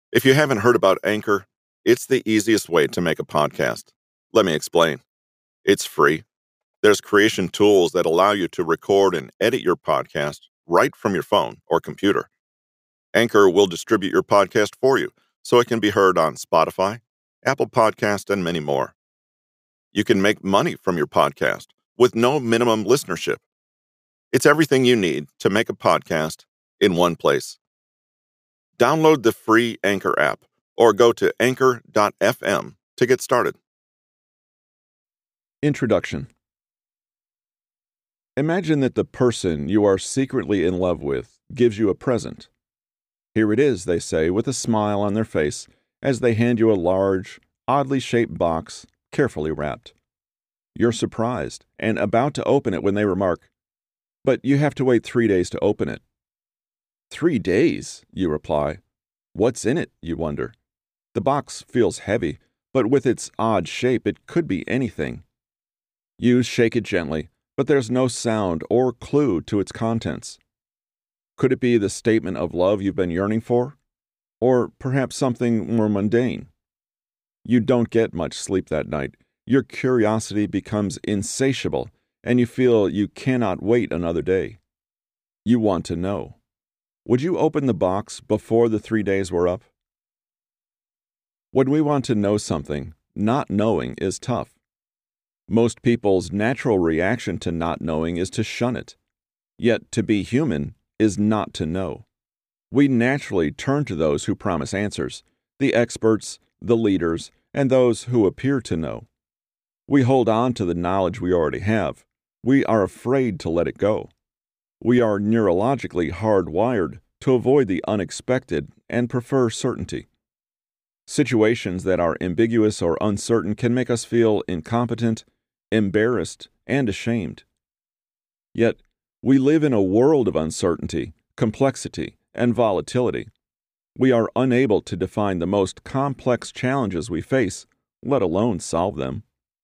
If you haven't heard about Anchor, it's the easiest way to make a podcast. Let me explain. It's free. There's creation tools that allow you to record and edit your podcast right from your phone or computer. Anchor will distribute your podcast for you so it can be heard on Spotify, Apple Podcast, and many more. You can make money from your podcast with no minimum listenership. It's everything you need to make a podcast in one place. Download the free Anchor app or go to anchor.fm to get started. Introduction. Imagine that the person you are secretly in love with gives you a present. Here it is, they say, with a smile on their face, as they hand you a large, oddly shaped box, carefully wrapped. You're surprised and about to open it when they remark, "But you have to wait 3 days to open it." 3 days, you reply. What's in it, you wonder. The box feels heavy, but with its odd shape, it could be anything. You shake it gently, but there's no sound or clue to its contents. Could it be the statement of love you've been yearning for? Or perhaps something more mundane? You don't get much sleep that night. Your curiosity becomes insatiable, and you feel you cannot wait another day. You want to know. Would you open the box before the 3 days were up? When we want to know something, not knowing is tough. Most people's natural reaction to not knowing is to shun it. Yet to be human is not to know. We naturally turn to those who promise answers, the experts, the leaders, and those who appear to know. We hold on to the knowledge we already have. We are afraid to let it go. We are neurologically hardwired to avoid the unexpected and prefer certainty. Situations that are ambiguous or uncertain can make us feel incompetent, embarrassed, and ashamed. Yet, we live in a world of uncertainty, complexity, and volatility. We are unable to define the most complex challenges we face, let alone solve them.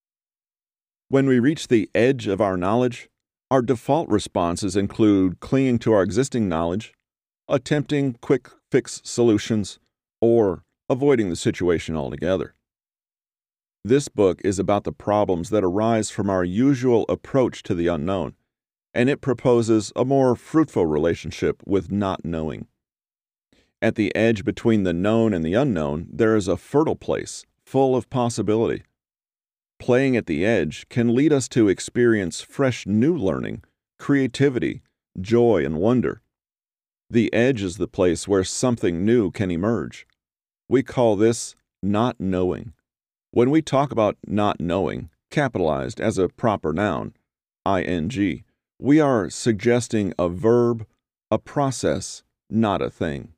When we reach the edge of our knowledge, our default responses include clinging to our existing knowledge, attempting quick fix solutions, or avoiding the situation altogether. This book is about the problems that arise from our usual approach to the unknown, and it proposes a more fruitful relationship with not knowing. At the edge between the known and the unknown, there is a fertile place, full of possibility. Playing at the edge can lead us to experience fresh new learning, creativity, joy, and wonder. The edge is the place where something new can emerge. We call this not knowing. When we talk about not knowing, capitalized as a proper noun, ing, we are suggesting a verb, a process, not a thing.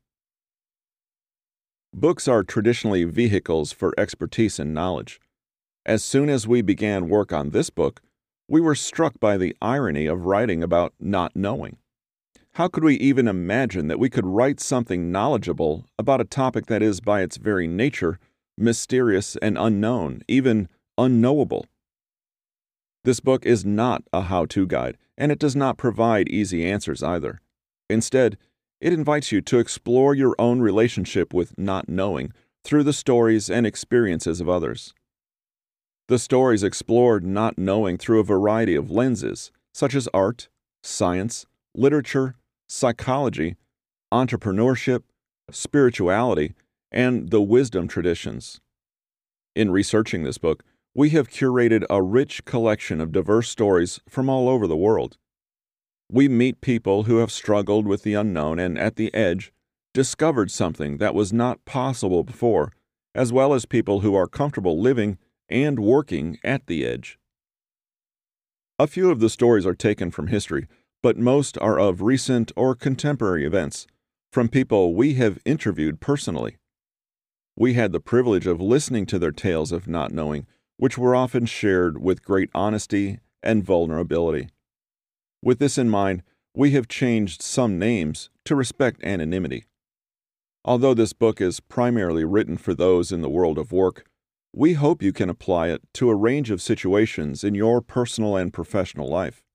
Books are traditionally vehicles for expertise and knowledge. As soon as we began work on this book, we were struck by the irony of writing about not knowing. How could we even imagine that we could write something knowledgeable about a topic that is, by its very nature, mysterious and unknown, even unknowable? This book is not a how-to guide, and it does not provide easy answers either. Instead, it invites you to explore your own relationship with not knowing through the stories and experiences of others. The stories explored not knowing through a variety of lenses, such as art, science, literature, psychology, entrepreneurship, spirituality, and the wisdom traditions. In researching this book, we have curated a rich collection of diverse stories from all over the world. We meet people who have struggled with the unknown and, at the edge, discovered something that was not possible before, as well as people who are comfortable living and working at the edge. A few of the stories are taken from history, but most are of recent or contemporary events, from people we have interviewed personally. We had the privilege of listening to their tales of not knowing, which were often shared with great honesty and vulnerability. With this in mind, we have changed some names to respect anonymity. Although this book is primarily written for those in the world of work, we hope you can apply it to a range of situations in your personal and professional life.